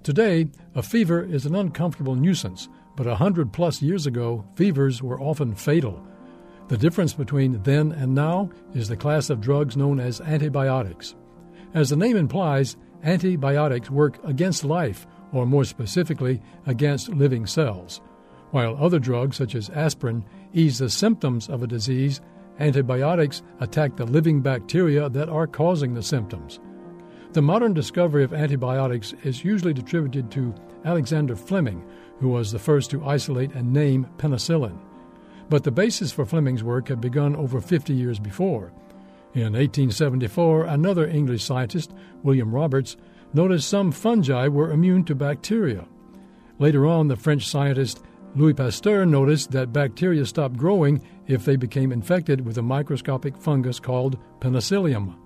Today, a fever is an uncomfortable nuisance, but 100-plus years ago, fevers were often fatal. The difference between then and now is the class of drugs known as antibiotics. As the name implies, antibiotics work against life, or more specifically, against living cells. While other drugs, such as aspirin, ease the symptoms of a disease, antibiotics attack the living bacteria that are causing the symptoms. The modern discovery of antibiotics is usually attributed to Alexander Fleming, who was the first to isolate and name penicillin. But the basis for Fleming's work had begun over 50 years before. In 1874, another English scientist, William Roberts, noticed some fungi were immune to bacteria. Later on, the French scientist Louis Pasteur noticed that bacteria stopped growing if they became infected with a microscopic fungus called penicillium.